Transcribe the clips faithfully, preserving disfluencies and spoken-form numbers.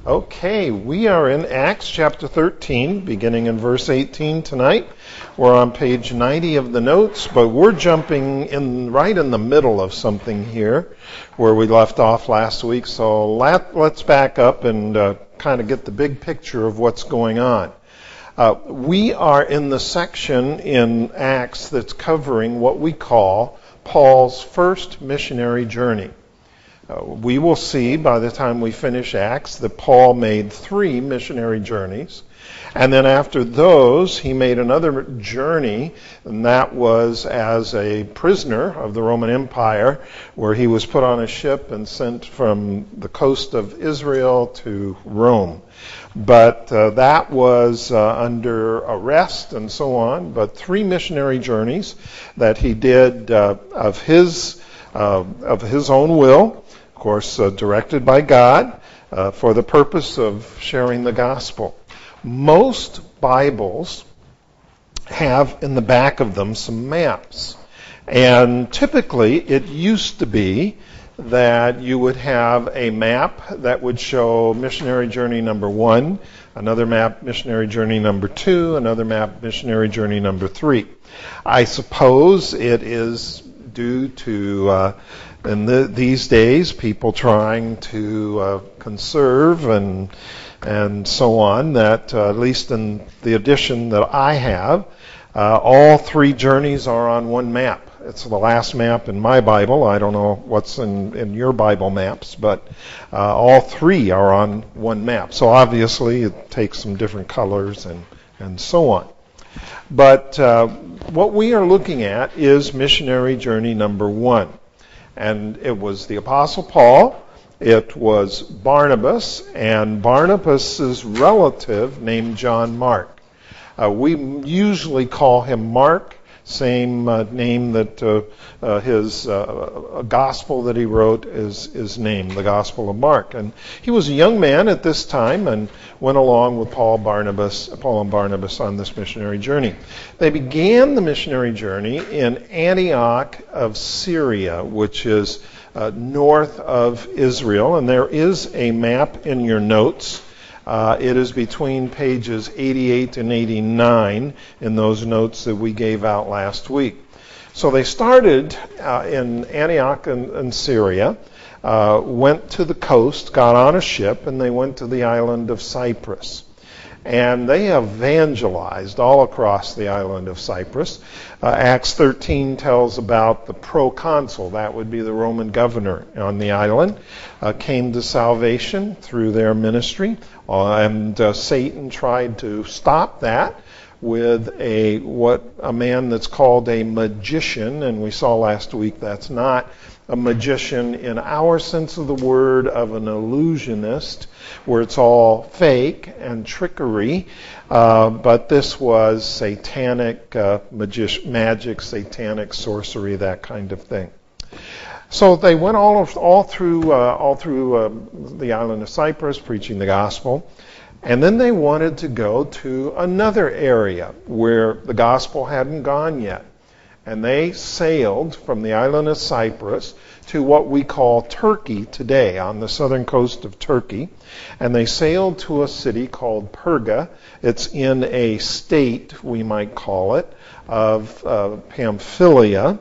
Okay, we are in Acts chapter thirteen, beginning in verse eighteen tonight. We're on page ninety of the notes, but we're jumping in right in the middle of something here where we left off last week. So let, let's back up and uh, kind of get the big picture of what's going on. Uh, we are in the section in Acts that's covering what we call Paul's first missionary journey. Uh, we will see by the time we finish Acts that Paul made three missionary journeys. And then after those, he made another journey, and that was as a prisoner of the Roman Empire, where he was put on a ship and sent from the coast of Israel to Rome. But uh, that was uh, under arrest and so on. But three missionary journeys that he did uh, of his uh, of his own will. Of course, uh, directed by God uh, for the purpose of sharing the gospel. Most Bibles have in the back of them some maps. And typically it used to be that you would have a map that would show missionary journey number one, another map missionary journey number two, another map missionary journey number three. I suppose it is due to uh, in the, these days, people trying to uh, conserve and and so on, that uh, at least in the edition that I have, uh, all three journeys are on one map. It's the last map in my Bible. I don't know what's in, in your Bible maps, but uh, all three are on one map. So obviously it takes some different colors and, and so on. But uh, what we are looking at is missionary journey number one. And it was the Apostle Paul, it was Barnabas, and Barnabas' relative named John Mark. Uh, we usually call him Mark, same uh, name that uh, uh, his uh, gospel that he wrote is, is named, the Gospel of Mark. And he was a young man at this time and went along with Paul Barnabas, Paul and Barnabas on this missionary journey. They began the missionary journey in Antioch of Syria, which is uh, north of Israel. And there is a map in your notes. Uh, it is between pages eighty-eight and eighty-nine in those notes that we gave out last week. So they started uh, in Antioch in, in Syria, uh, went to the coast, got on a ship, and they went to the island of Cyprus. And they evangelized all across the island of Cyprus. Uh, Acts thirteen tells about the proconsul, that would be the Roman governor on the island, uh, came to salvation through their ministry. Uh, and uh, Satan tried to stop that with a what a man that's called a magician, and we saw last week that's not a magician in our sense of the word of an illusionist, where it's all fake and trickery, uh, but this was satanic uh, magic, magic, satanic sorcery, that kind of thing. So they went all all through uh, all through uh, the island of Cyprus, preaching the gospel, and then they wanted to go to another area where the gospel hadn't gone yet, and they sailed from the island of Cyprus to what we call Turkey today, on the southern coast of Turkey, and they sailed to a city called Perga. It's in a state, we might call it, of uh, Pamphylia.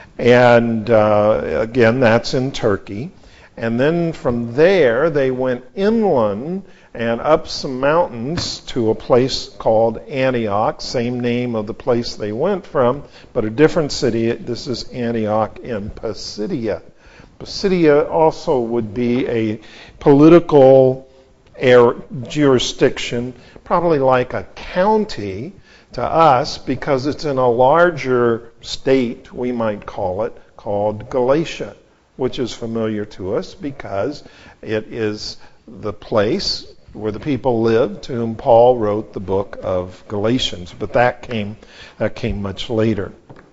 And uh, again, that's in Turkey. And then from there, they went inland and up some mountains to a place called Antioch, same name of the place they went from, but a different city. This is Antioch in Pisidia. Pisidia also would be a political air, jurisdiction, probably like a county to us, because it's in a larger state, we might call it, called Galatia, which is familiar to us because it is the place where the people lived to whom Paul wrote the book of Galatians. But that came that came much later.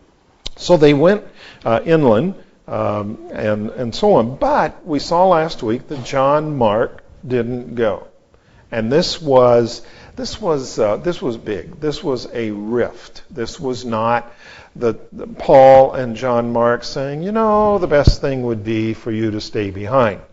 So they went uh, inland um, and and so on. But we saw last week that John Mark didn't go, and this was. This was uh, this was big. This was a rift. This was not the, the Paul and John Mark saying, you know, the best thing would be for you to stay behind.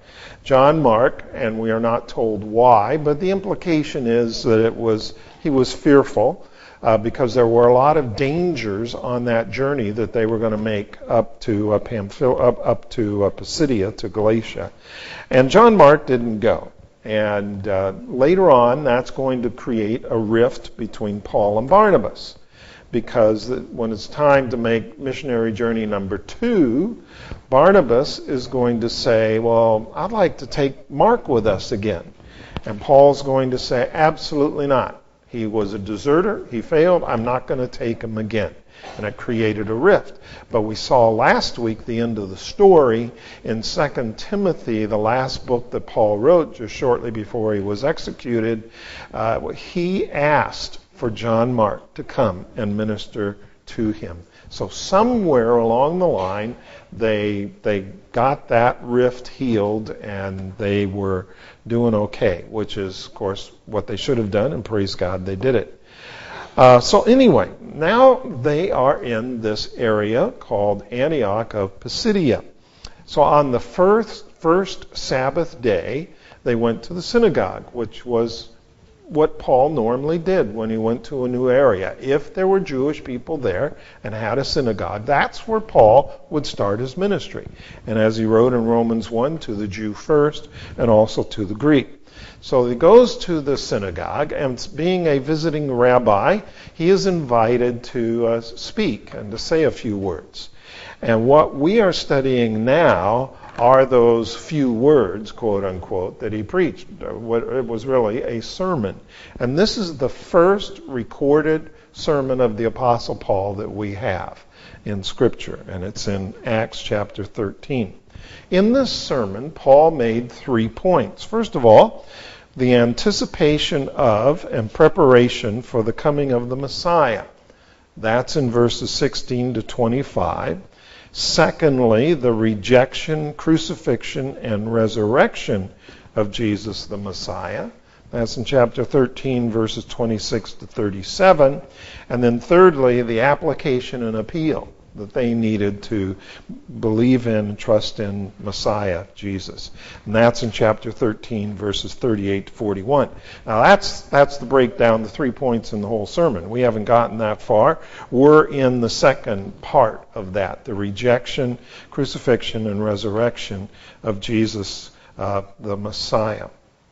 John Mark, and we are not told why, but the implication is that it was he was fearful uh, because there were a lot of dangers on that journey that they were going to make up to uh, Pamphyl- up, up to uh, Pisidia, to Galatia. And John Mark didn't go. And uh, later on, that's going to create a rift between Paul and Barnabas, because when it's time to make missionary journey number two, Barnabas is going to say, well, I'd like to take Mark with us again. And Paul's going to say, absolutely not. He was a deserter. He failed. I'm not going to take him again. And it created a rift. But we saw last week the end of the story in Second Timothy, the last book that Paul wrote just shortly before he was executed. Uh, he asked for John Mark to come and minister to him. So somewhere along the line, they they got that rift healed, and they were doing okay, which is, of course, what they should have done, and praise God they did it. Uh, so anyway, now they are in this area called Antioch of Pisidia. So on the first, first Sabbath day, they went to the synagogue, which was what Paul normally did when he went to a new area. If there were Jewish people there and had a synagogue, that's where Paul would start his ministry. And as he wrote in Romans one, to the Jew first and also to the Greek. So he goes to the synagogue, and being a visiting rabbi, he is invited to uh, speak and to say a few words. And what we are studying now are those few words, quote unquote, that he preached. It was really a sermon. And this is the first recorded sermon of the Apostle Paul that we have in Scripture, and it's in Acts chapter thirteen. In this sermon, Paul made three points. First of all, the anticipation of and preparation for the coming of the Messiah. That's in verses sixteen to twenty-five. Secondly, the rejection, crucifixion, and resurrection of Jesus the Messiah. That's in chapter thirteen, verses twenty-six to thirty-seven. And then thirdly, the application and appeal that they needed to believe in and trust in Messiah, Jesus. And that's in chapter thirteen, verses thirty-eight to forty-one. Now that's that's the breakdown, the three points in the whole sermon. We haven't gotten that far. We're in the second part of that, the rejection, crucifixion, and resurrection of Jesus, uh, the Messiah.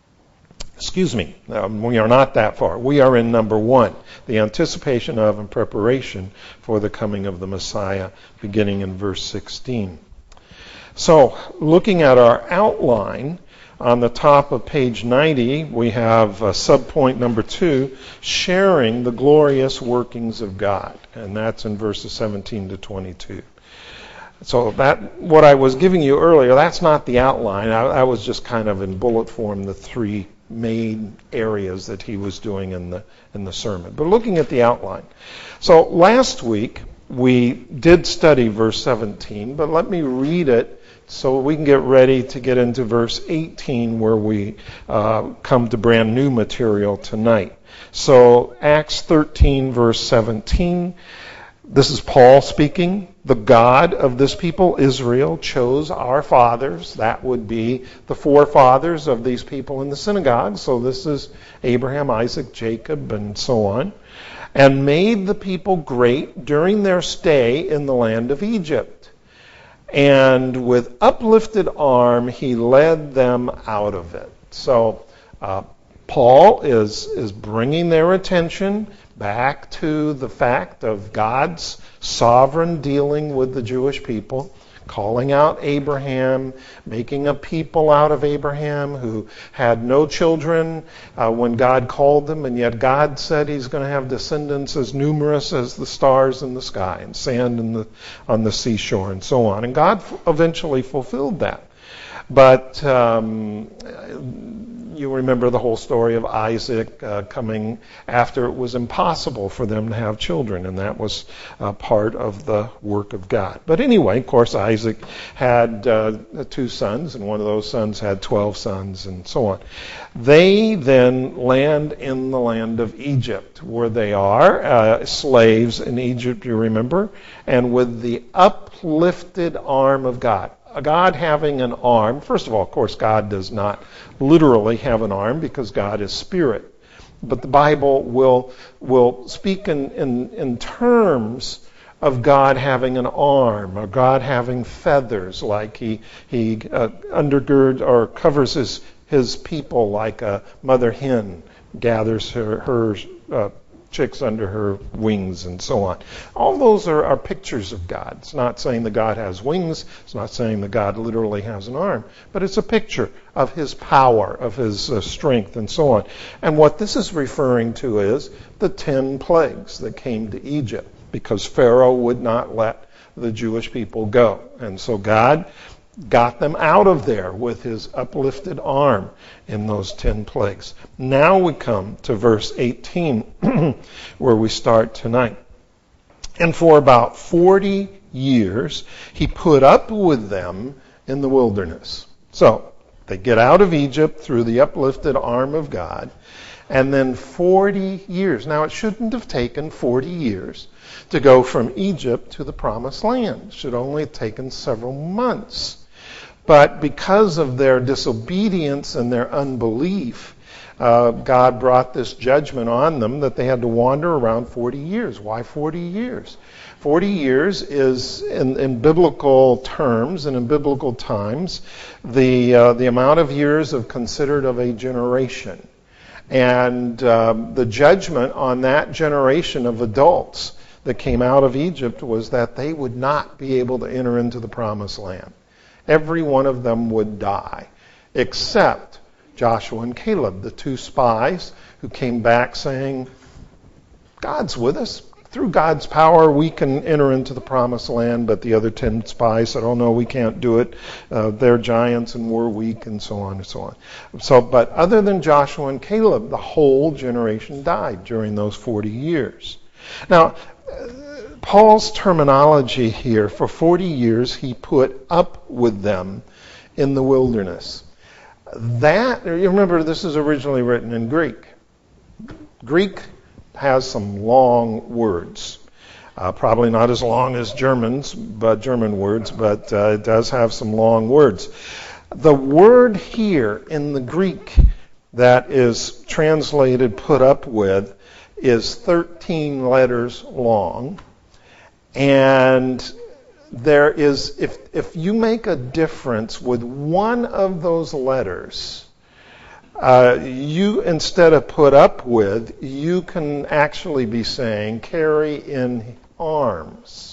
Excuse me, um, we are not that far. We are in number one, the anticipation of and preparation for the coming of the Messiah, beginning in verse sixteen. So, looking at our outline, on the top of page ninety, we have uh, subpoint number two, sharing the glorious workings of God. And that's in verses seventeen to twenty-two. So that, what I was giving you earlier, that's not the outline. I, I was just kind of in bullet form the three main areas that he was doing in the in the sermon. But looking at the outline. So last week we did study verse seventeen, but let me read it so we can get ready to get into verse eighteen, where we uh, come to brand new material tonight. So Acts thirteen, verse seventeen. This is Paul speaking. The God of this people, Israel, chose our fathers. That would be the forefathers of these people in the synagogue. So this is Abraham, Isaac, Jacob, and so on. And made the people great during their stay in the land of Egypt. And with uplifted arm, he led them out of it. So uh, Paul is, is bringing their attention back to the fact of God's sovereign dealing with the Jewish people, calling out Abraham, making a people out of Abraham who had no children uh, when God called them, and yet God said he's going to have descendants as numerous as the stars in the sky and sand in the, on the seashore and so on. And God eventually fulfilled that. But um, you remember the whole story of Isaac uh, coming after it was impossible for them to have children, and that was uh, part of the work of God. But anyway, of course, Isaac had uh, two sons, and one of those sons had twelve sons, and so on. They then land in the land of Egypt, where they are uh, slaves in Egypt, you remember, and with the uplifted arm of God. God having an arm. First of all, of course, God does not literally have an arm because God is spirit. But the Bible will will speak in, in, in terms of God having an arm, or God having feathers, like he he uh, undergirds or covers his his people like a mother hen gathers her her uh, chicks under her wings, and so on. All those are, are pictures of God. It's not saying that God has wings. It's not saying that God literally has an arm. But it's a picture of his power, of his uh, strength, and so on. And what this is referring to is the ten plagues that came to Egypt, because Pharaoh would not let the Jewish people go. And so God got them out of there with his uplifted arm in those ten plagues. Now we come to verse eighteen, where we start tonight. And for about forty years, he put up with them in the wilderness. So, they get out of Egypt through the uplifted arm of God, and then forty years. Now, it shouldn't have taken forty years to go from Egypt to the Promised Land. It should only have taken several months. But because of their disobedience and their unbelief, uh, God brought this judgment on them that they had to wander around forty years. Why forty years? forty years is, in, in biblical terms and in biblical times, the uh, the amount of years of considered of a generation. And uh, the judgment on that generation of adults that came out of Egypt was that they would not be able to enter into the Promised Land. Every one of them would die, except Joshua and Caleb, the two spies who came back saying, God's with us. Through God's power, we can enter into the Promised Land. But the other ten spies said, oh, no, we can't do it. Uh, they're giants and we're weak, and so on and so on. So, but other than Joshua and Caleb, the whole generation died during those forty years. Now, Paul's terminology here, for forty years he put up with them in the wilderness. That, you remember, this is originally written in Greek. Greek has some long words. Uh, probably not as long as Germans, but German words, but uh, it does have some long words. The word here in the Greek that is translated put up with is thirteen letters long. And there is, if if you make a difference with one of those letters, uh, you, instead of put up with, you can actually be saying carry in arms.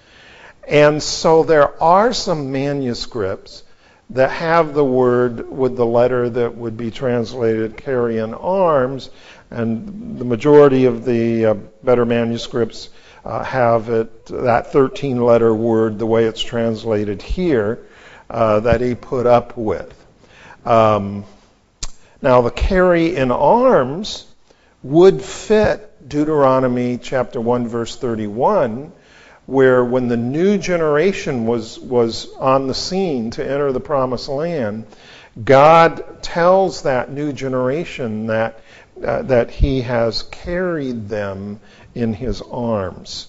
And so there are some manuscripts that have the word with the letter that would be translated carry in arms, and the majority of the uh, better manuscripts Uh, have it, that thirteen-letter word, the way it's translated here, uh, that he put up with. Um, now, the carry in arms would fit Deuteronomy chapter one, verse thirty-one, where when the new generation was, was on the scene to enter the Promised Land, God tells that new generation that uh, that he has carried them in his arms.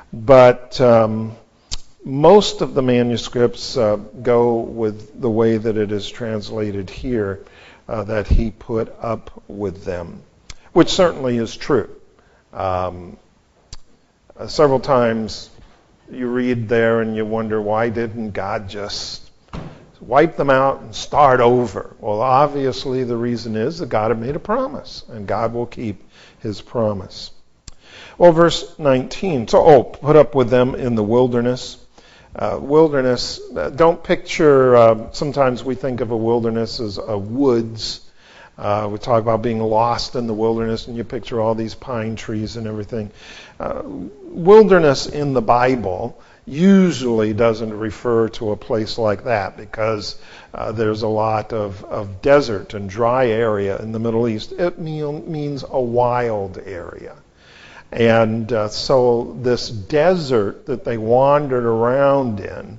But um, most of the manuscripts uh, go with the way that it is translated here, uh, that he put up with them, which certainly is true. Um, uh, several times you read there and you wonder, why didn't God just wipe them out and start over? Well, obviously the reason is that God had made a promise, and God will keep his promise. Well, verse nineteen, so, oh, put up with them in the wilderness. Uh, wilderness, uh, don't picture, uh, sometimes we think of a wilderness as a woods. Uh, we talk about being lost in the wilderness, and you picture all these pine trees and everything. Uh, wilderness in the Bible usually doesn't refer to a place like that, because uh, there's a lot of, of desert and dry area in the Middle East. It mean, means a wild area. And uh, so this desert that they wandered around in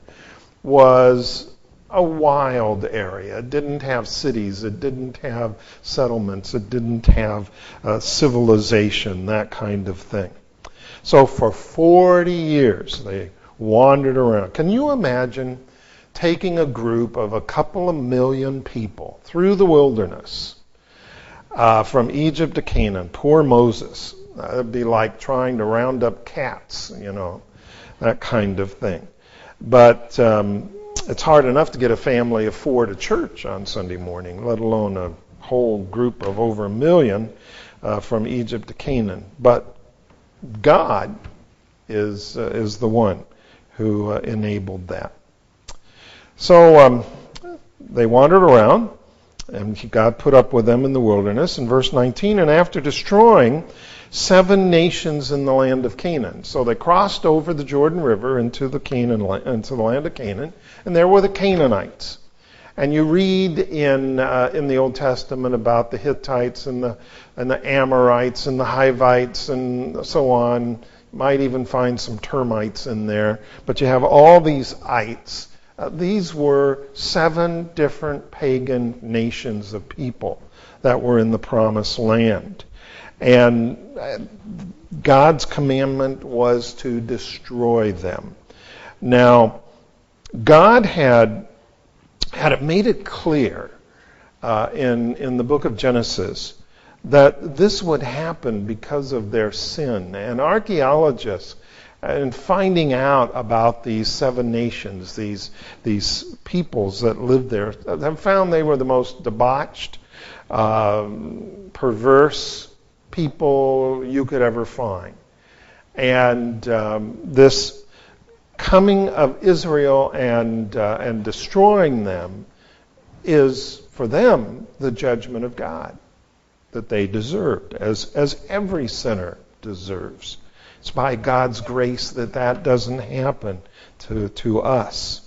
was a wild area. It didn't have cities. It didn't have settlements. It didn't have uh, civilization, that kind of thing. So for forty years they wandered around. Can you imagine taking a group of a couple of million people through the wilderness uh, from Egypt to Canaan. Poor Moses. That would be like trying to round up cats, you know, that kind of thing. But um, it's hard enough to get a family of four to church on Sunday morning, let alone a whole group of over a million uh, from Egypt to Canaan. But God is uh, is the one who uh, enabled that. So um, they wandered around, and God put up with them in the wilderness. In verse nineteen, and after destroying seven nations in the land of Canaan. So they crossed over the Jordan River into the Canaan, into the land of Canaan, and there were the Canaanites. And you read in uh, in the Old Testament about the Hittites and the and the Amorites and the Hivites and so on. You might even find some termites in there, but you have all these ites. Uh, these were seven different pagan nations of people that were in the Promised Land. And God's commandment was to destroy them. Now, God had had it made it clear uh, in in the book of Genesis that this would happen because of their sin. And archaeologists, in finding out about these seven nations, these these peoples that lived there, have found they were the most debauched, um, perverse people you could ever find. And um, this coming of Israel and uh, and destroying them is for them the judgment of God that they deserved, as as every sinner deserves. It's by God's grace that that doesn't happen to to us.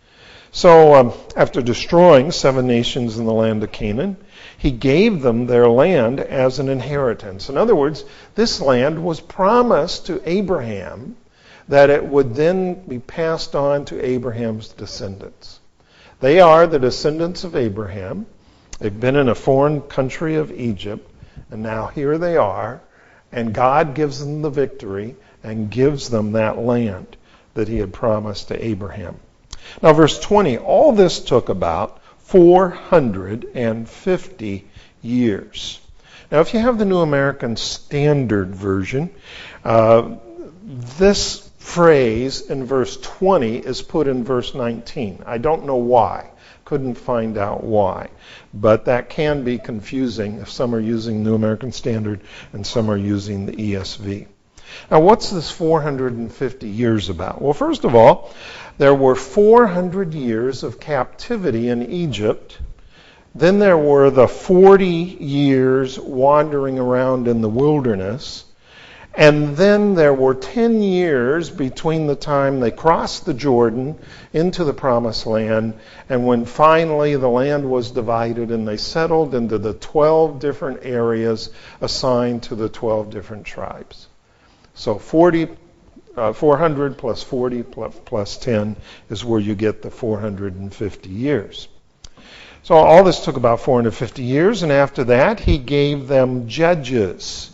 So um, after destroying seven nations in the land of Canaan, He gave them their land as an inheritance. In other words, this land was promised to Abraham that it would then be passed on to Abraham's descendants. They are the descendants of Abraham. They've been in a foreign country of Egypt, and now here they are, and God gives them the victory and gives them that land that He had promised to Abraham. Now, verse twenty, all this took about four hundred fifty years. Now, if you have the New American Standard Version, uh, this phrase in verse twenty is put in verse nineteen. I don't know why. Couldn't find out why. But that can be confusing if some are using New American Standard and some are using the E S V. Now, what's this four hundred fifty years about? Well, first of all, there were four hundred years of captivity in Egypt. Then there were the forty years wandering around in the wilderness. And then there were ten years between the time they crossed the Jordan into the Promised Land and when finally the land was divided and they settled into the twelve different areas assigned to the twelve different tribes. So forty, uh, four hundred plus forty plus, plus ten is where you get the four hundred fifty years. So all this took about four hundred fifty years, and after that He gave them judges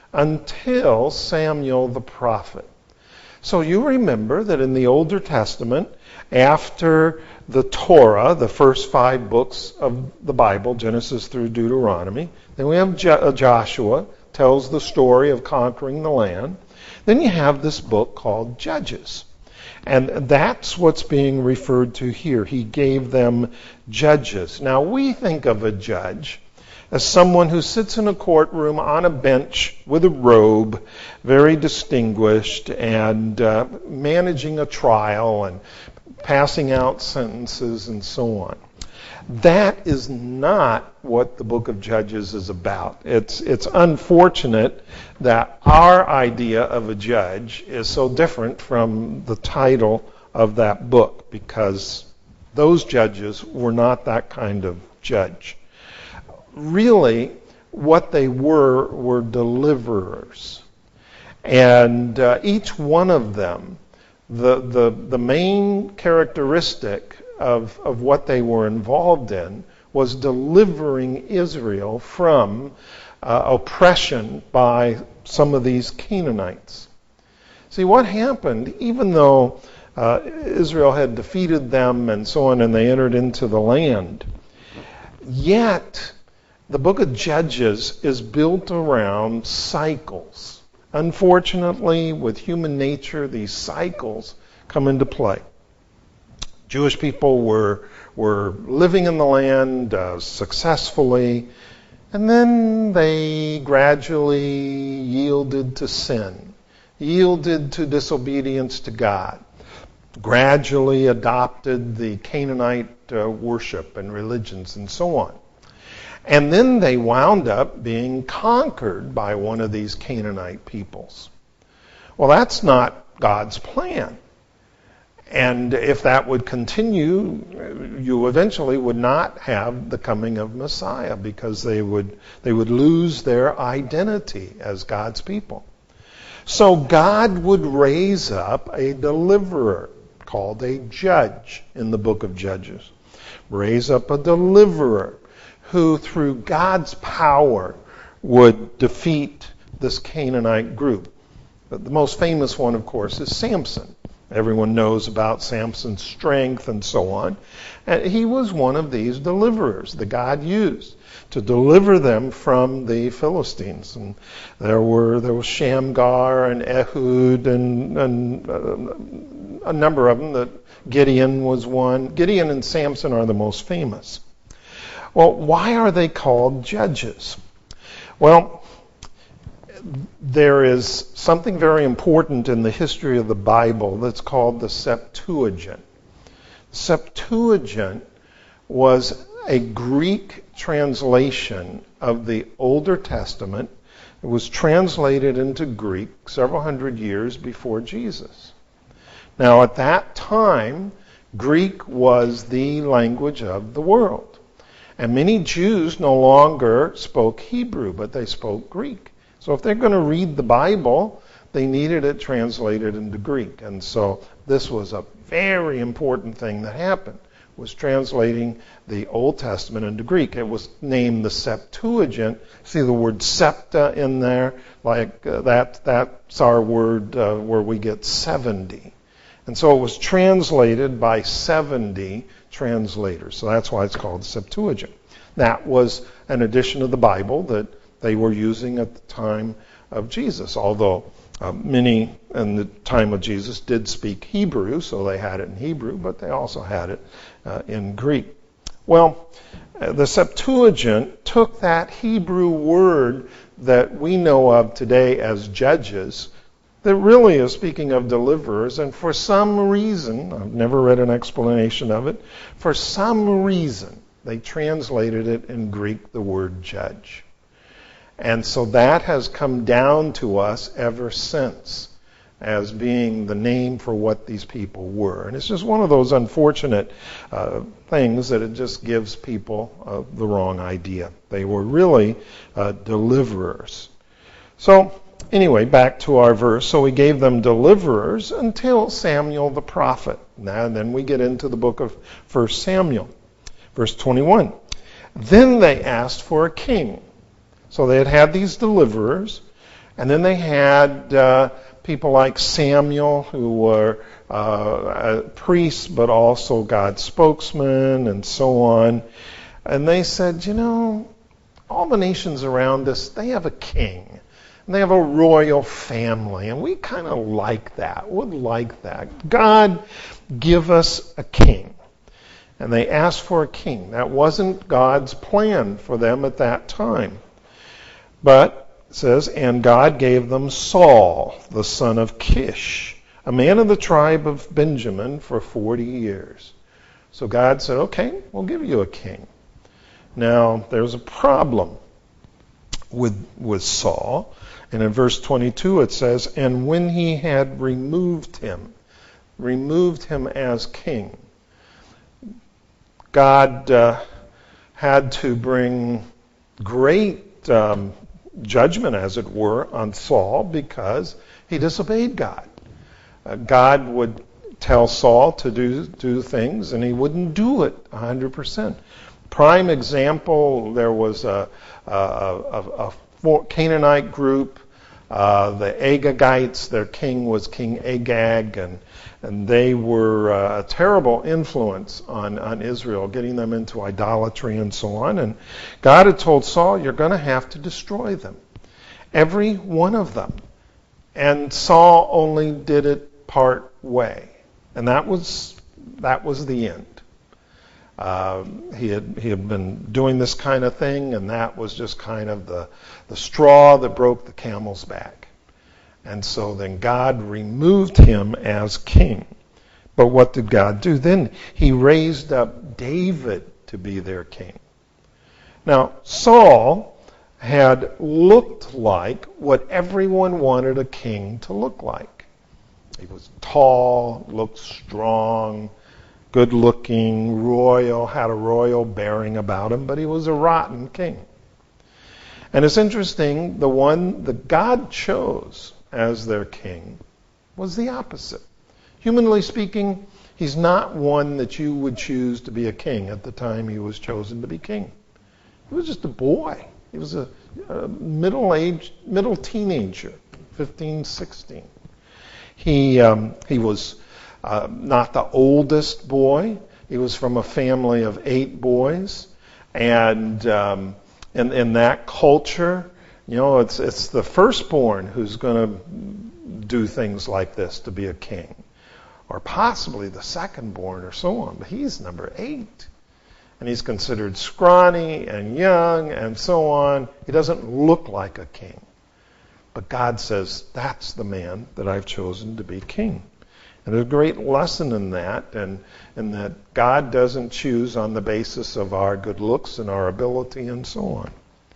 until Samuel the prophet. So you remember that in the Older Testament, after the Torah, the first five books of the Bible, Genesis through Deuteronomy, then we have Jo- Joshua, tells the story of conquering the land. Then you have this book called Judges. And that's what's being referred to here. He gave them judges. Now we think of a judge as someone who sits in a courtroom on a bench with a robe, very distinguished, and uh, managing a trial and passing out sentences and so on. That is not what the book of Judges is about. It's it's unfortunate that our idea of a judge is so different from the title of that book, because those judges were not that kind of judge. Really, what they were were deliverers. And uh, each one of them, the, the, the main characteristic of, of what they were involved in was delivering Israel from uh, oppression by some of these Canaanites. See, what happened, even though uh, Israel had defeated them and so on, and they entered into the land. Yet, the book of Judges is built around cycles. Unfortunately, with human nature, these cycles come into play. Jewish people were were living in the land uh, successfully, and then they gradually yielded to sin, yielded to disobedience to God, gradually adopted the Canaanite uh, worship and religions and so on. And then they wound up being conquered by one of these Canaanite peoples. Well, that's not God's plan. And if that would continue, you eventually would not have the coming of Messiah, because they would they would lose their identity as God's people. So God would raise up a deliverer called a judge in the book of Judges. Raise up a deliverer who, through God's power, would defeat this Canaanite group. But the most famous one, of course, is Samson. Everyone knows about Samson's strength and so on. And he was one of these deliverers that God used to deliver them from the Philistines. And there were there was Shamgar and Ehud and, and uh, a number of them. That Gideon was one. Gideon and Samson are the most famous. Well, why are they called judges? Well, there is something very important in the history of the Bible that's called the Septuagint. Septuagint was a Greek translation of the Older Testament. It was translated into Greek several hundred years before Jesus. Now, at that time, Greek was the language of the world. And many Jews no longer spoke Hebrew, but they spoke Greek. So if they're going to read the Bible, they needed it translated into Greek. And so this was a very important thing that happened, was translating the Old Testament into Greek. It was named the Septuagint. See the word septa in there? Like uh, that, that's our word uh, where we get seventy. And so it was translated by seventy translators. So that's why it's called the Septuagint. That was an edition of the Bible that they were using at the time of Jesus, although uh, many in the time of Jesus did speak Hebrew, so they had it in Hebrew, but they also had it uh, in Greek. Well, uh, the Septuagint took that Hebrew word that we know of today as judges, that really is speaking of deliverers, and for some reason, I've never read an explanation of it, for some reason they translated it in Greek, the word judge. And so that has come down to us ever since as being the name for what these people were. And it's just one of those unfortunate uh, things that it just gives people uh, the wrong idea. They were really uh, deliverers. So anyway, back to our verse. So he gave them deliverers until Samuel the prophet. Now, and then we get into the book of First Samuel. Verse twenty-one. Then they asked for a king. So they had had these deliverers, and then they had uh, people like Samuel, who were uh, priests, but also God's spokesman, and so on. And they said, you know, all the nations around us, they have a king, and they have a royal family, and we kind of like that, would like that. God, give us a king. And they asked for a king. That wasn't God's plan for them at that time. But, it says, and God gave them Saul, the son of Kish, a man of the tribe of Benjamin, for forty years. So God said, okay, we'll give you a king. Now, there's a problem with, with Saul. And in verse twenty-two it says, and when he had removed him, removed him as king, God uh, had to bring great um, judgment, as it were, on Saul because he disobeyed God. Uh, God would tell Saul to do do things, and he wouldn't do it one hundred percent. Prime example, there was a, a, a, a Canaanite group Uh, the Agagites, their king was King Agag, and and they were uh, a terrible influence on, on Israel, getting them into idolatry and so on. And God had told Saul, you're going to have to destroy them. Every one of them. And Saul only did it part way. And that was that was the end. Uh, he had he had been doing this kind of thing, and that was just kind of the, the straw that broke the camel's back. And so then God removed him as king. But what did God do? Then he raised up David to be their king. Now, Saul had looked like what everyone wanted a king to look like. He was tall, looked strong, good-looking, royal, had a royal bearing about him, but he was a rotten king. And it's interesting, the one that God chose as their king was the opposite. Humanly speaking, he's not one that you would choose to be a king at the time he was chosen to be king. He was just a boy. He was a, a middle-aged, middle teenager, fifteen, sixteen. He, um, he was uh, not the oldest boy. He was from a family of eight boys. And um, in, in that culture, you know, it's it's the firstborn who's going to do things like this to be a king, or possibly the secondborn or so on. But he's number eight, and he's considered scrawny and young and so on. He doesn't look like a king. But God says, that's the man that I've chosen to be king. And there's a great lesson in that, and, and that God doesn't choose on the basis of our good looks and our ability and so on.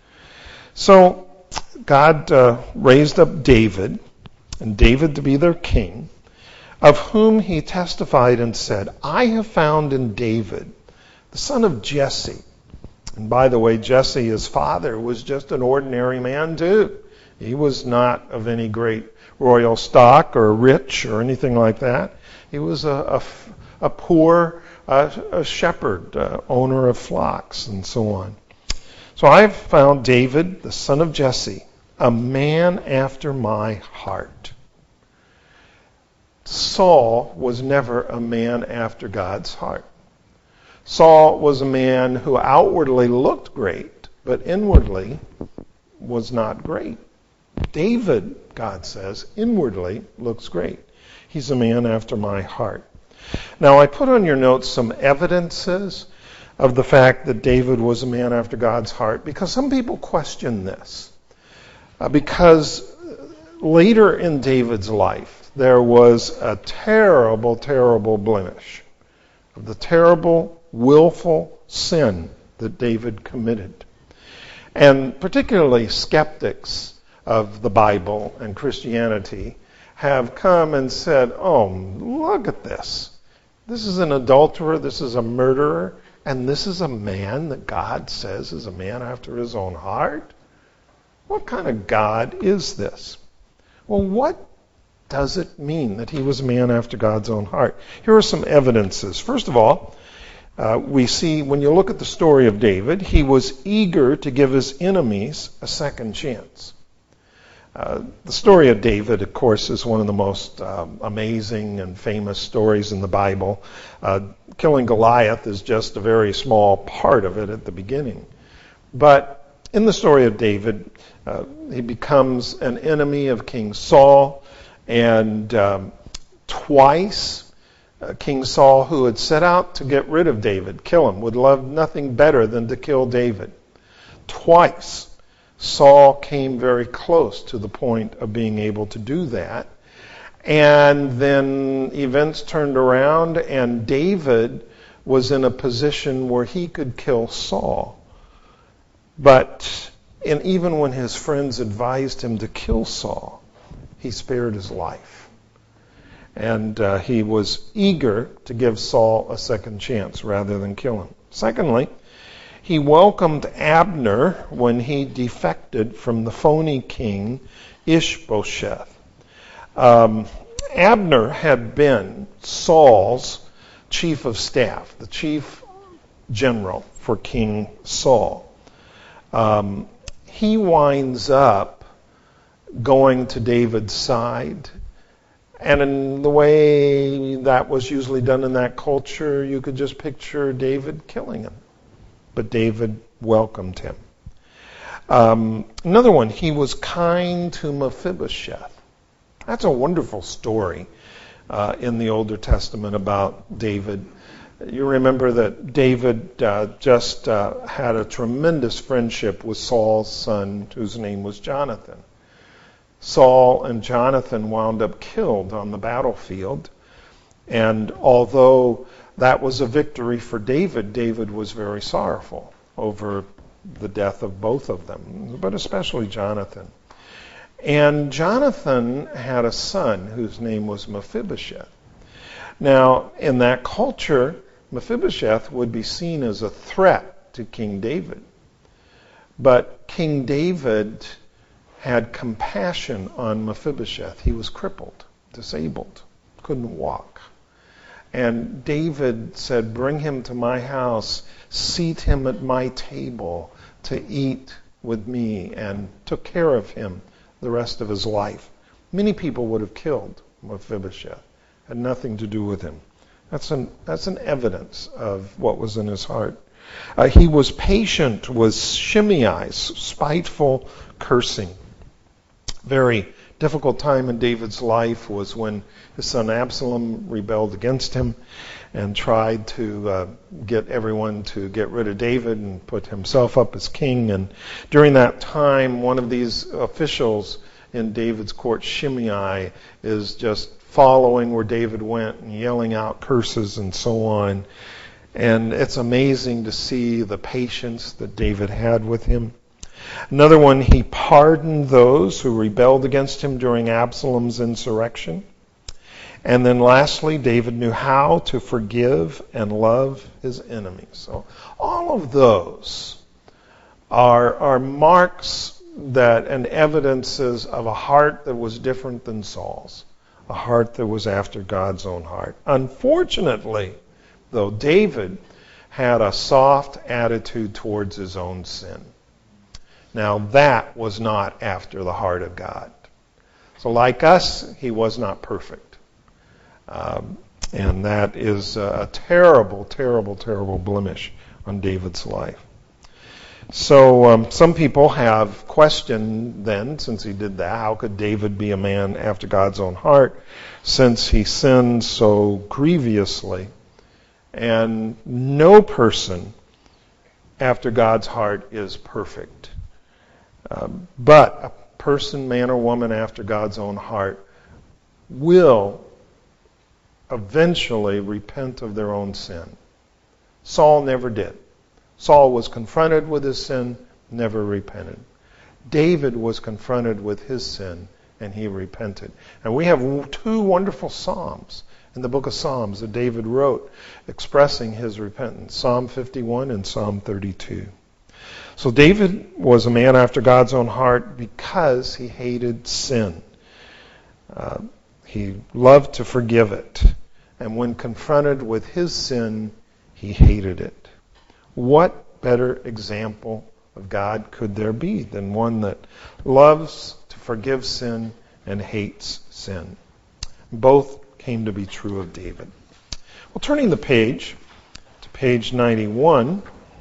So God uh, raised up David, and David to be their king, of whom he testified and said, I have found in David, the son of Jesse. And by the way, Jesse, his father, was just an ordinary man too. He was not of any great royal stock or rich or anything like that. He was a, a, a poor uh, a shepherd, uh, owner of flocks and so on. So I have found David, the son of Jesse, a man after my heart. Saul was never a man after God's heart. Saul was a man who outwardly looked great, but inwardly was not great. David, God says, inwardly looks great. He's a man after my heart. Now, I put on your notes some evidences of the fact that David was a man after God's heart, because some people question this. Uh, because later in David's life, there was a terrible, terrible blemish of the terrible, willful sin that David committed. And particularly skeptics of the Bible and Christianity have come and said, oh, look at this. This is an adulterer, this is a murderer, and this is a man that God says is a man after his own heart? What kind of God is this? Well, what does it mean that he was a man after God's own heart? Here are some evidences. First of all, uh, we see when you look at the story of David, he was eager to give his enemies a second chance. Uh, the story of David, of course, is one of the most um, amazing and famous stories in the Bible. Uh, killing Goliath is just a very small part of it at the beginning. But in the story of David, uh, he becomes an enemy of King Saul, and um, twice uh, King Saul, who had set out to get rid of David, kill him, would love nothing better than to kill David. Twice Saul came very close to the point of being able to do that. And then events turned around, and David was in a position where he could kill Saul. But and even when his friends advised him to kill Saul, he spared his life. And uh, he was eager to give Saul a second chance rather than kill him. Secondly, he welcomed Abner when he defected from the phony king Ishbosheth. Um, Abner had been Saul's chief of staff, the chief general for King Saul. Um, he winds up going to David's side. And in the way that was usually done in that culture, you could just picture David killing him. But David welcomed him. Um, another one, he was kind to Mephibosheth. That's a wonderful story uh, in the Older Testament about David. You remember that David uh, just uh, had a tremendous friendship with Saul's son, whose name was Jonathan. Saul and Jonathan wound up killed on the battlefield. And although that was a victory for David, David was very sorrowful over the death of both of them, but especially Jonathan. And Jonathan had a son whose name was Mephibosheth. Now, in that culture, Mephibosheth would be seen as a threat to King David. But King David had compassion on Mephibosheth. He was crippled, disabled, couldn't walk. And David said, bring him to my house, seat him at my table to eat with me, and took care of him the rest of his life. Many people would have killed Mephibosheth. Had nothing to do with him. That's an, that's an evidence of what was in his heart. Uh, he was patient with Shimei's spiteful cursing. Very difficult time in David's life was when his son Absalom rebelled against him and tried to uh, get everyone to get rid of David and put himself up as king. And during that time, one of these officials in David's court, Shimei, is just following where David went and yelling out curses and so on. And it's amazing to see the patience that David had with him. Another one, he pardoned those who rebelled against him during Absalom's insurrection. And then lastly, David knew how to forgive and love his enemies. So all of those are, are marks that and evidences of a heart that was different than Saul's, a heart that was after God's own heart. Unfortunately, though, David had a soft attitude towards his own sin. Now, that was not after the heart of God. So like us, he was not perfect. Um, and that is a terrible, terrible, terrible blemish on David's life. So um, some people have questioned then, since he did that, how could David be a man after God's own heart, since he sinned so grievously? And no person after God's heart is perfect. Um, but a person, man or woman, after God's own heart will eventually repent of their own sin. Saul never did. Saul was confronted with his sin, never repented. David was confronted with his sin, and he repented. And we have two wonderful psalms in the book of Psalms that David wrote expressing his repentance, Psalm fifty-one and Psalm thirty-two. So David was a man after God's own heart because he hated sin. Uh, he loved to forgive it. And when confronted with his sin, he hated it. What better example of God could there be than one that loves to forgive sin and hates sin? Both came to be true of David. Well, turning the page to page ninety-one,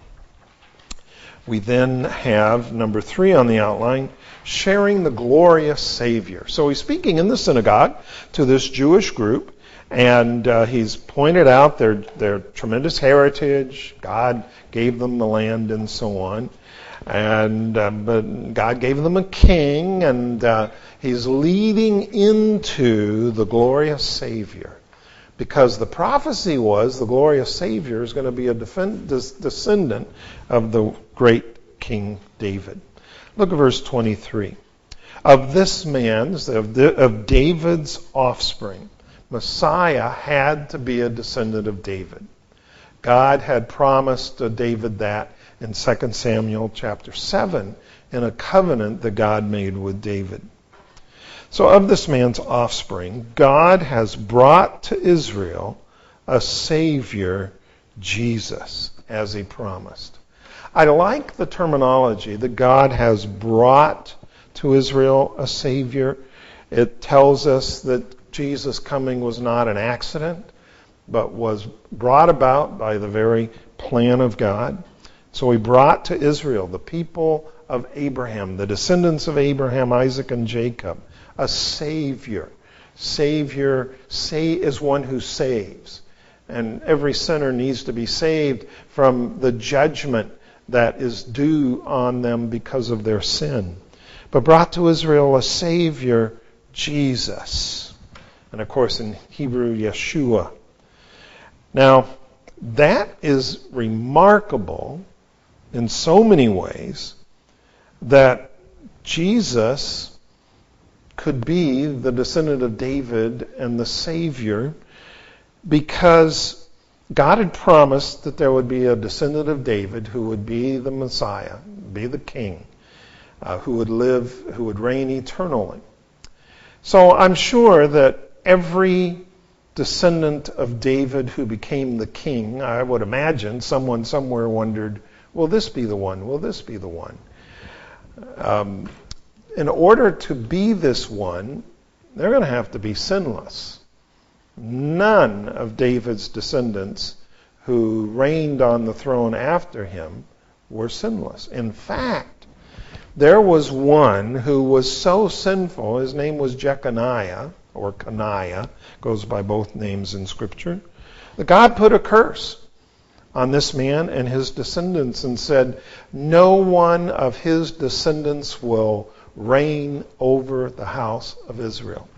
we then have number three on the outline, sharing the glorious Savior. So he's speaking in the synagogue to this Jewish group, and uh, he's pointed out their their tremendous heritage. God gave them the land and so on. And uh, but God gave them a king, and uh, he's leading into the glorious Savior. Because the prophecy was the glorious Savior is going to be a defend, des, descendant of the great King David. Look at verse twenty-three. Of this man's, of, the, of David's offspring, Messiah had to be a descendant of David. God had promised to David that in Second Samuel chapter seven in a covenant that God made with David. So of this man's offspring, God has brought to Israel a Savior, Jesus, as he promised. I like the terminology that God has brought to Israel a Savior. It tells us that Jesus' coming was not an accident, but was brought about by the very plan of God. So he brought to Israel, the people of Abraham, the descendants of Abraham, Isaac, and Jacob, a Savior. Savior say, is one who saves. And every sinner needs to be saved from the judgment that is due on them because of their sin. But brought to Israel a Savior, Jesus. And of course in Hebrew, Yeshua. Now, that is remarkable in so many ways that Jesus could be the descendant of David and the Savior, because God had promised that there would be a descendant of David who would be the Messiah, be the king, uh, who would live, who would reign eternally. So I'm sure that every descendant of David who became the king, I would imagine someone somewhere wondered, will this be the one? Will this be the one? Um, in order to be this one, they're going to have to be sinless. None of David's descendants who reigned on the throne after him were sinless. In fact, there was one who was so sinful, his name was Jeconiah, or Coniah, goes by both names in Scripture, that God put a curse on this man and his descendants and said, no one of his descendants will reign over the house of Israel.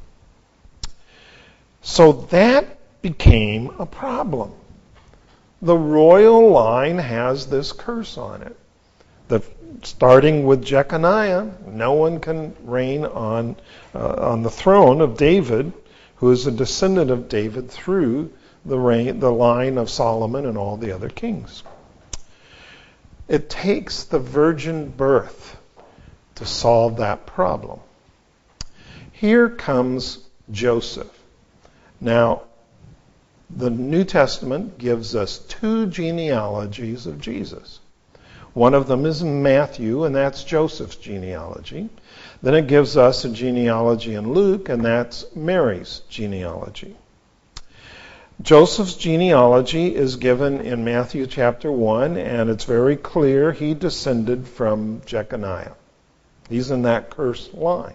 So that became a problem. The royal line has this curse on it. The, starting with Jeconiah, no one can reign on, uh, on the throne of David, who is a descendant of David through the, reign, the line of Solomon and all the other kings. It takes the virgin birth to solve that problem. Here comes Joseph. Now, the New Testament gives us two genealogies of Jesus. One of them is in Matthew, and that's Joseph's genealogy. Then it gives us a genealogy in Luke, and that's Mary's genealogy. Joseph's genealogy is given in Matthew chapter one, and it's very clear he descended from Jeconiah. He's in that cursed line.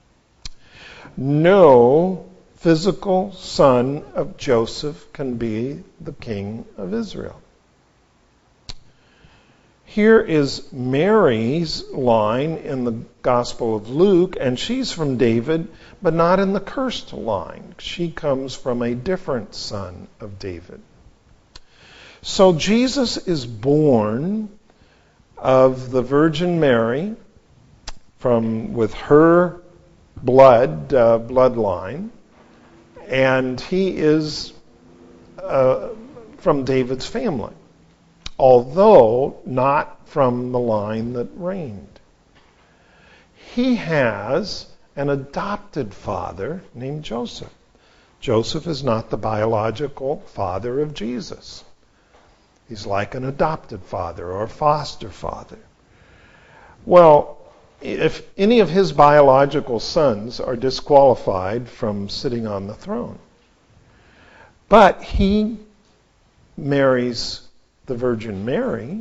No physical son of Joseph can be the king of Israel. Here is Mary's line in the Gospel of Luke, and she's from David, but not in the cursed line. She comes from a different son of David. So Jesus is born of the Virgin Mary, from with her blood uh, bloodline, and he is uh, from David's family, although not from the line that reigned. He has an adopted father named Joseph. Joseph is not the biological father of Jesus. He's like an adopted father or a foster father. Well, if any of his biological sons are disqualified from sitting on the throne, but he marries the Virgin Mary,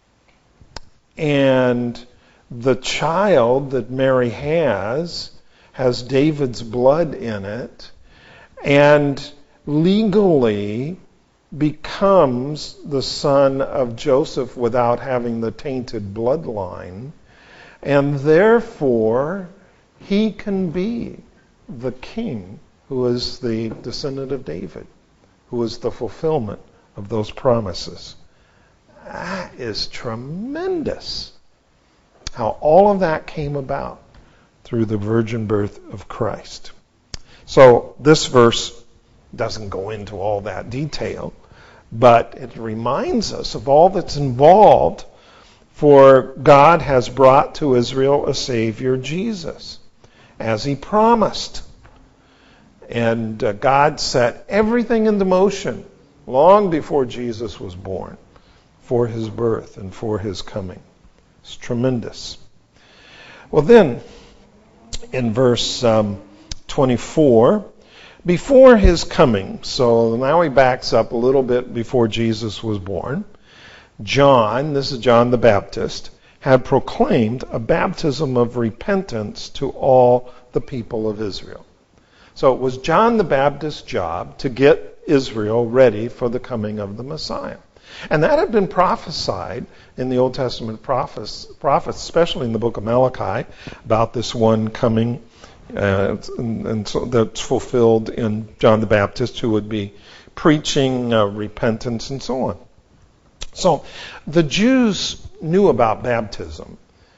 and the child that Mary has has David's blood in it, and legally becomes the son of Joseph without having the tainted bloodline, and therefore he can be the king who is the descendant of David, who is the fulfillment of those promises. That is tremendous. How all of that came about through the virgin birth of Christ. So this verse doesn't go into all that detail, but it reminds us of all that's involved, for God has brought to Israel a Savior, Jesus, as he promised. And uh, God set everything into motion long before Jesus was born for his birth and for his coming. It's tremendous. Well then, in verse um, twenty-four, before his coming, so now he backs up a little bit before Jesus was born, John, this is John the Baptist, had proclaimed a baptism of repentance to all the people of Israel. So it was John the Baptist's job to get Israel ready for the coming of the Messiah. And that had been prophesied in the Old Testament prophets, prophets especially in the book of Malachi, about this one coming, uh, and, and so that's fulfilled in John the Baptist, who would be preaching uh, repentance and so on. So the Jews knew about baptism,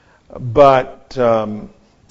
but um,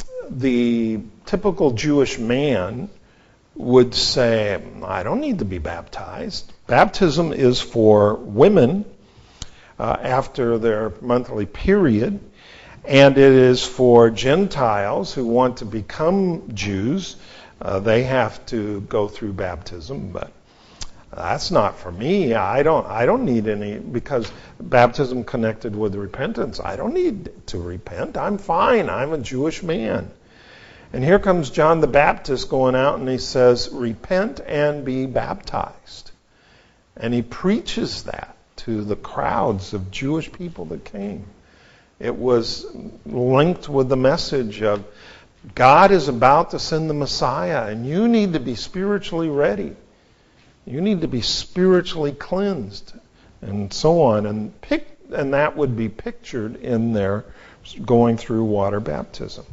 the typical Jewish man would say, I don't need to be baptized. Baptism is for women uh, after their monthly period, and it is for Gentiles who want to become Jews. Uh, they have to go through baptism, but that's not for me. I don't I don't need any, because baptism connected with repentance. I don't need to repent. I'm fine. I'm a Jewish man. And here comes John the Baptist going out and he says, repent and be baptized. And he preaches that to the crowds of Jewish people that came. It was linked with the message of God is about to send the Messiah, and you need to be spiritually ready. You need to be spiritually cleansed, and so on. And pick, and that would be pictured in their going through water baptism.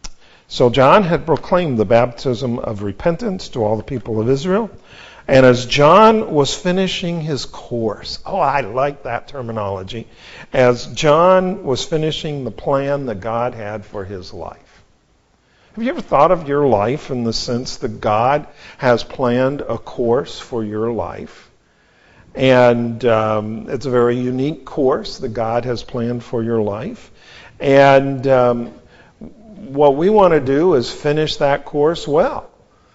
So John had proclaimed the baptism of repentance to all the people of Israel. And as John was finishing his course, oh, I like that terminology, as John was finishing the plan that God had for his life. Have you ever thought of your life in the sense that God has planned a course for your life? And um, it's a very unique course that God has planned for your life. And um, what we want to do is finish that course well.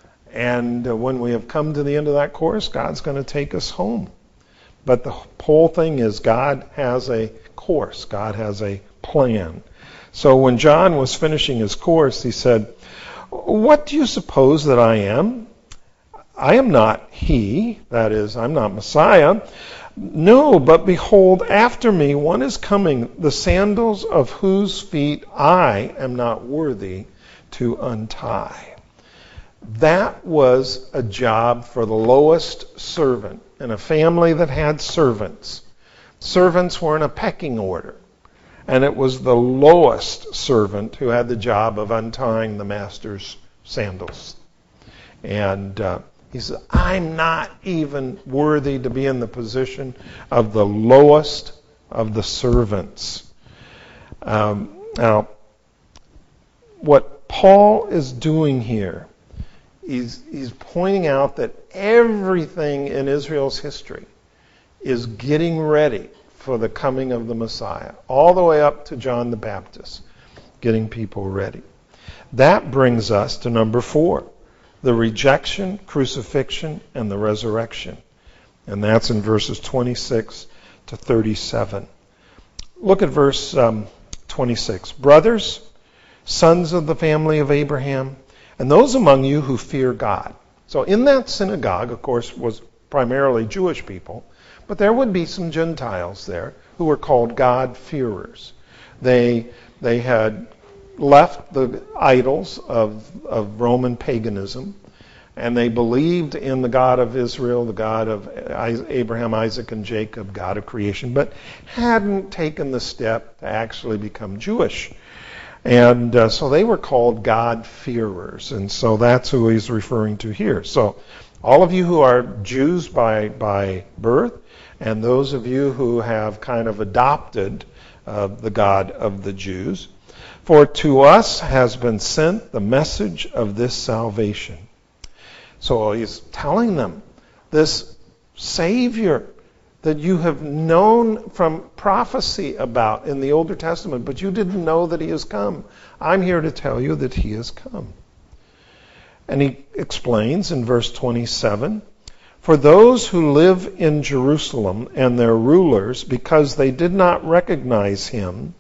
And uh, when we have come to the end of that course, God's going to take us home. But the whole thing is God has a course. God has a plan. So when John was finishing his course, he said, what do you suppose that I am? I am not he, that is, I'm not Messiah. No, but behold, after me one is coming, the sandals of whose feet I am not worthy to untie. That was a job for the lowest servant in a family that had servants. Servants were in a pecking order, and it was the lowest servant who had the job of untying the master's sandals. And uh, he said, I'm not even worthy to be in the position of the lowest of the servants. Um, now, what Paul is doing here, he's, he's pointing out that everything in Israel's history is getting ready for the coming of the Messiah, all the way up to John the Baptist, getting people ready. That brings us to number four. The rejection, crucifixion, and the resurrection. And that's in verses twenty-six to thirty-seven. Look at verse um, twenty-six. Brothers, sons of the family of Abraham, and those among you who fear God. So in that synagogue, of course, was primarily Jewish people, but there would be some Gentiles there who were called God-fearers. They, they had left the idols of, of Roman paganism, and they believed in the God of Israel, the God of Abraham, Isaac, and Jacob, God of creation, but hadn't taken the step to actually become Jewish. And uh, so they were called God-fearers, and so that's who he's referring to here. So all of you who are Jews by, by birth, and those of you who have kind of adopted uh, the God of the Jews, for to us has been sent the message of this salvation. So he's telling them, this Savior that you have known from prophecy about in the Old Testament, but you didn't know that he has come. I'm here to tell you that he has come. And he explains in verse twenty-seven, for those who live in Jerusalem and their rulers, because they did not recognize him,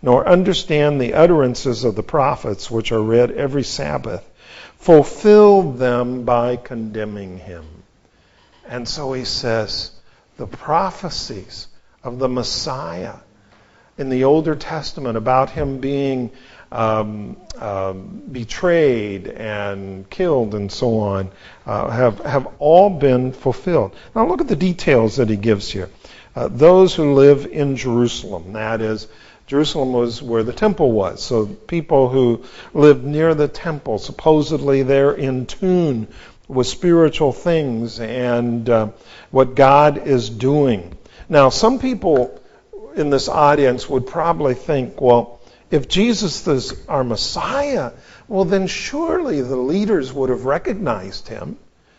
nor understand the utterances of the prophets, which are read every Sabbath, fulfilled them by condemning him. And so he says, the prophecies of the Messiah in the Older Testament about him being um, um, betrayed and killed and so on uh, have, have all been fulfilled. Now look at the details that he gives here. Uh, those who live in Jerusalem, that is, Jerusalem was where the temple was. So people who lived near the temple, supposedly they're in tune with spiritual things and uh, what God is doing. Now, some people in this audience would probably think, well, if Jesus is our Messiah, well, then surely the leaders would have recognized him.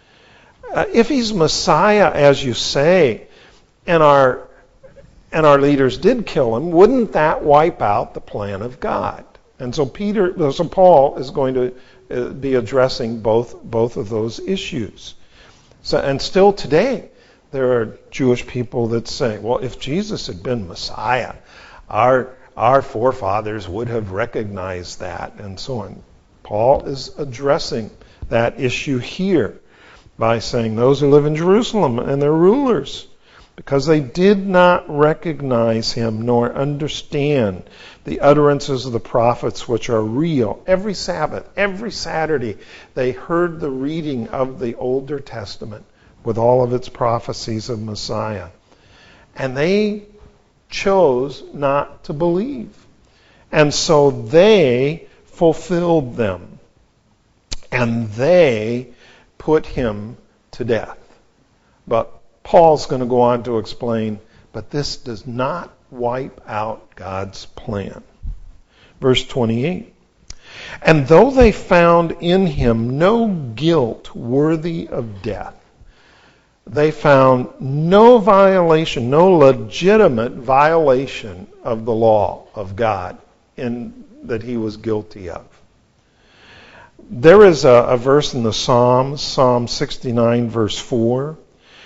Uh, if he's Messiah, as you say, and our and our leaders did kill him, wouldn't that wipe out the plan of God? And so Peter, so Paul is going to uh, be addressing both both of those issues. So, and still today, there are Jewish people that say, well, if Jesus had been Messiah, our our forefathers would have recognized that, and so on. Paul is addressing that issue here by saying those who live in Jerusalem and their rulers, because they did not recognize him nor understand the utterances of the prophets, which are real. Every Sabbath, every Saturday, they heard the reading of the Older Testament with all of its prophecies of Messiah. And they chose not to believe. And so they fulfilled them. And they put him to death. But Paul's going to go on to explain, but this does not wipe out God's plan. Verse twenty-eight. And though they found in him no guilt worthy of death, they found no violation, no legitimate violation of the law of God in that he was guilty of. There is a, a verse in the Psalms, Psalm sixty-nine, verse four.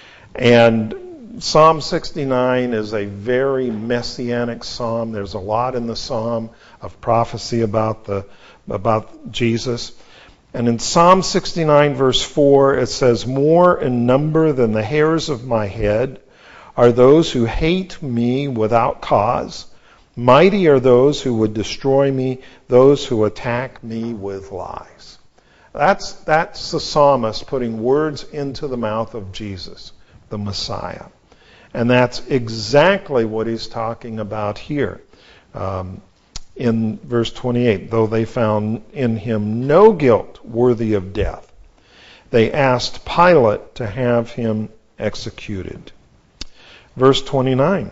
And Psalm sixty-nine is a very messianic psalm. There's a lot in the psalm of prophecy about the about Jesus. And in Psalm sixty-nine, verse four, it says, more in number than the hairs of my head are those who hate me without cause. Mighty are those who would destroy me, those who attack me with lies. That's, that's the psalmist putting words into the mouth of Jesus, the Messiah. And that's exactly what he's talking about here. Um, in verse twenty-eight, though they found in him no guilt worthy of death, they asked Pilate to have him executed. Verse twenty-nine,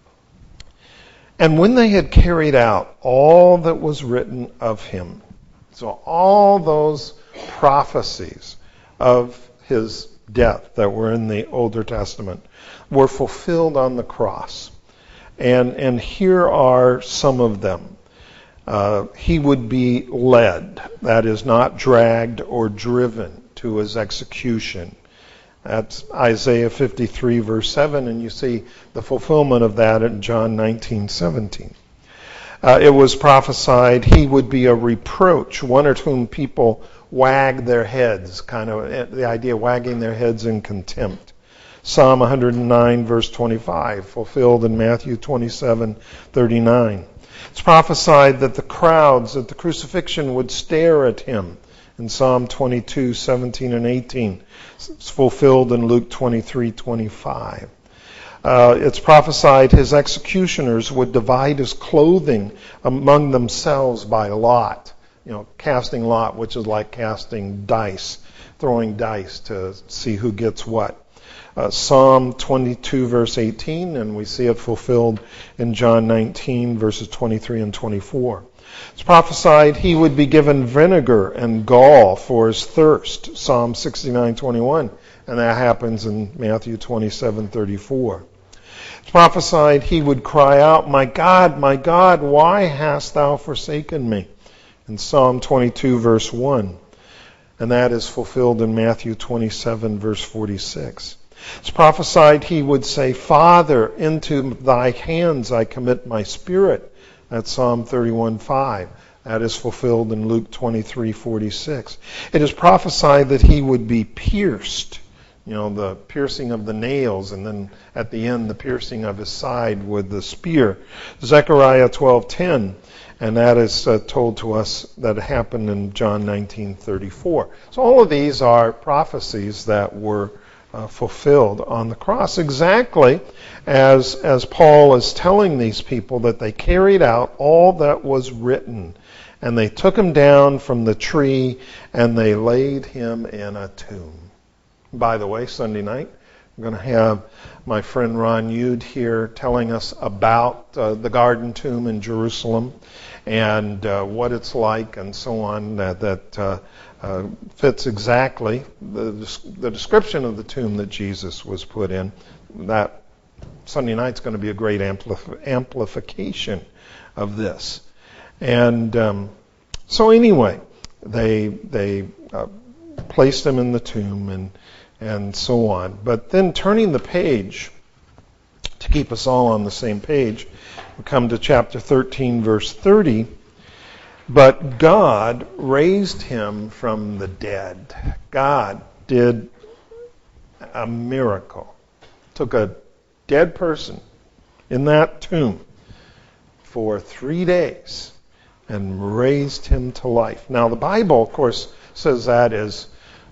and when they had carried out all that was written of him, so all those prophecies of his death that were in the Older Testament were fulfilled on the cross. And, and here are some of them. Uh, he would be led, that is, not dragged or driven to his execution. That's Isaiah fifty-three, verse seven, and you see the fulfillment of that in John nineteen seventeen. Uh, it was prophesied he would be a reproach, one at whom people wag their heads, kind of the idea of wagging their heads in contempt. Psalm one hundred nine, verse twenty-five, fulfilled in Matthew twenty-seven, thirty-nine. It's prophesied that the crowds at the crucifixion would stare at him in Psalm twenty-two, seventeen and eighteen. It's fulfilled in Luke twenty-three, twenty-five. Uh, it's prophesied his executioners would divide his clothing among themselves by lot. You know, casting lot, which is like casting dice, throwing dice to see who gets what. Uh, Psalm twenty-two, verse eighteen, and we see it fulfilled in John nineteen, verses twenty-three and twenty-four. It's prophesied he would be given vinegar and gall for his thirst, Psalm sixty-nine, twenty-one, and that happens in Matthew twenty-seven, thirty-four. It's prophesied he would cry out, my God, my God, why hast thou forsaken me? In Psalm twenty-two, verse one, and that is fulfilled in Matthew twenty-seven, verse forty-six. It's prophesied he would say, Father, into thy hands I commit my spirit. That's Psalm thirty-one five. That is fulfilled in Luke twenty-three forty-six. It is prophesied that he would be pierced, you know, the piercing of the nails, and then at the end the piercing of his side with the spear. Zechariah twelve ten, and that is uh, told to us that it happened in John nineteen thirty-four. So all of these are prophecies that were uh, fulfilled on the cross, exactly as as Paul is telling these people that they carried out all that was written. And they took him down from the tree and they laid him in a tomb. By the way, Sunday night, I'm going to have my friend Ron Yude here telling us about uh, the Garden Tomb in Jerusalem and uh, what it's like and so on, that, that uh, uh, fits exactly the, the description of the tomb that Jesus was put in. That Sunday night's going to be a great amplif- amplification of this. And um, so anyway, they they uh, placed him in the tomb and and so on. But then turning the page, to keep us all on the same page, we come to chapter thirteen, verse thirty. But God raised him from the dead. God did a miracle. Took a dead person in that tomb for three days and raised him to life. Now, the Bible, of course, says that is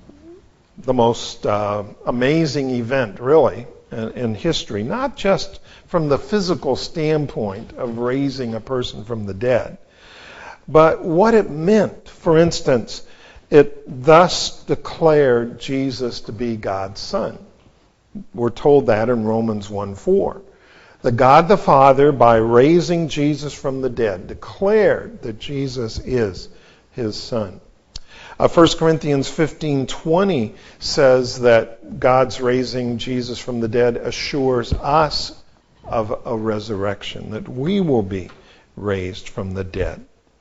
the most uh, amazing event, really, in, in history. Not just from the physical standpoint of raising a person from the dead, but what it meant. For instance, it thus declared Jesus to be God's Son. We're told that in Romans one four. The God the Father, by raising Jesus from the dead, declared that Jesus is his Son. Uh, First Corinthians fifteen twenty says that God's raising Jesus from the dead assures us of a resurrection, that we will be raised from the dead.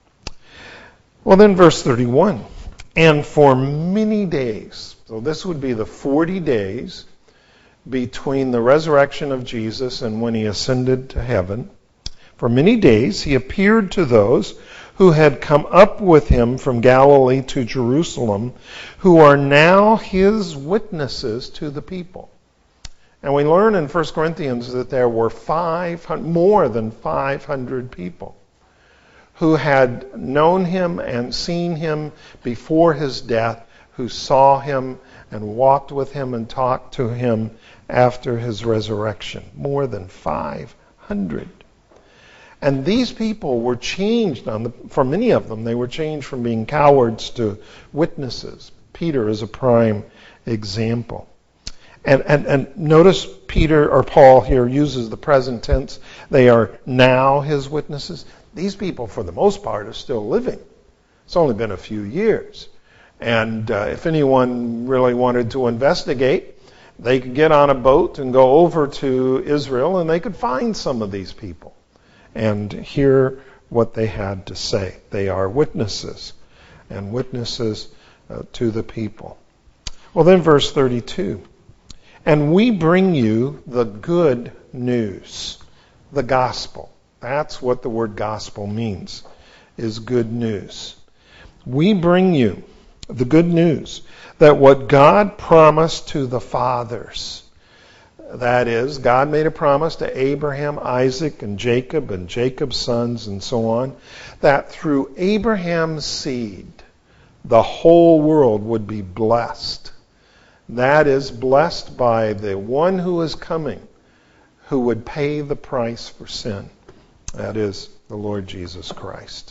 Well, then verse thirty-one, and for many days, so this would be the forty days between the resurrection of Jesus and when he ascended to heaven. For many days he appeared to those who had come up with him from Galilee to Jerusalem, who are now his witnesses to the people. And we learn in First Corinthians that there were five hundred, more than five hundred people who had known him and seen him before his death, who saw him and walked with him and talked to him after his resurrection. More than five hundred. And these people were changed, on the, for many of them, they were changed from being cowards to witnesses. Peter is a prime example. And, and, and notice Peter, or Paul here, uses the present tense. They are now his witnesses. These people, for the most part, are still living. It's only been a few years. And uh, if anyone really wanted to investigate, they could get on a boat and go over to Israel and they could find some of these people and hear what they had to say. They are witnesses, and witnesses uh, to the people. Well, then verse thirty-two. And we bring you the good news, the gospel. That's what the word gospel means, is good news. We bring you the good news that what God promised to the fathers, that is, God made a promise to Abraham, Isaac, and Jacob, and Jacob's sons, and so on, that through Abraham's seed, the whole world would be blessed. That is, blessed by the one who is coming, who would pay the price for sin. That is, the Lord Jesus Christ.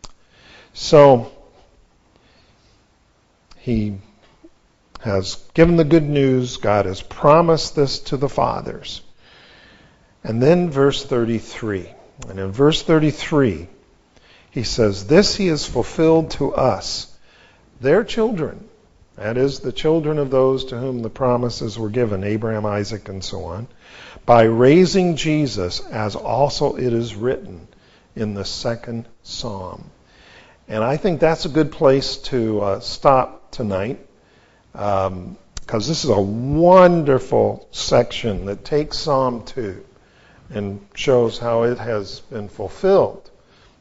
So, he has given the good news. God has promised this to the fathers. And then verse thirty-three. And in verse thirty-three, he says, this he has fulfilled to us, their children. That is, the children of those to whom the promises were given, Abraham, Isaac, and so on, by raising Jesus, as also it is written in the second psalm. And I think that's a good place to uh, stop tonight, because um, this is a wonderful section that takes Psalm two and shows how it has been fulfilled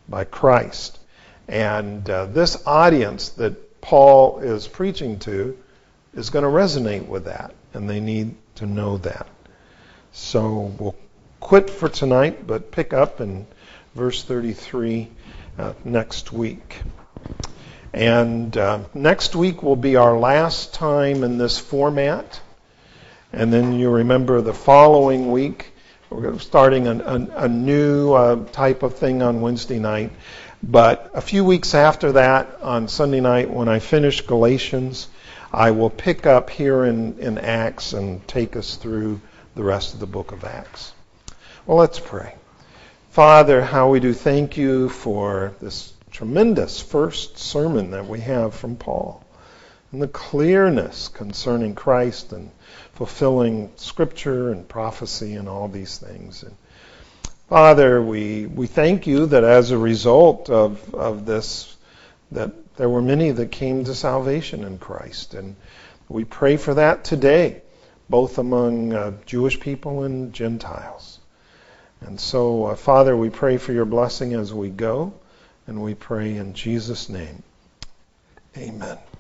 by Christ. And uh, this audience that Paul is preaching to is going to resonate with that, and they need to know that. So we'll quit for tonight, but pick up in verse thirty-three uh, next week. And uh, next week will be our last time in this format. And then you remember the following week, we're starting a, a, a new uh, type of thing on Wednesday night. But a few weeks after that, on Sunday night, when I finish Galatians, I will pick up here in, in Acts and take us through the rest of the book of Acts. Well, let's pray. Father, how we do thank you for this tremendous first sermon that we have from Paul, and the clearness concerning Christ and fulfilling Scripture and prophecy and all these things. And Father, we, we thank you that as a result of, of this, that there were many that came to salvation in Christ. And we pray for that today, both among uh, Jewish people and Gentiles. And so, uh, Father, we pray for your blessing as we go. And we pray in Jesus' name. Amen.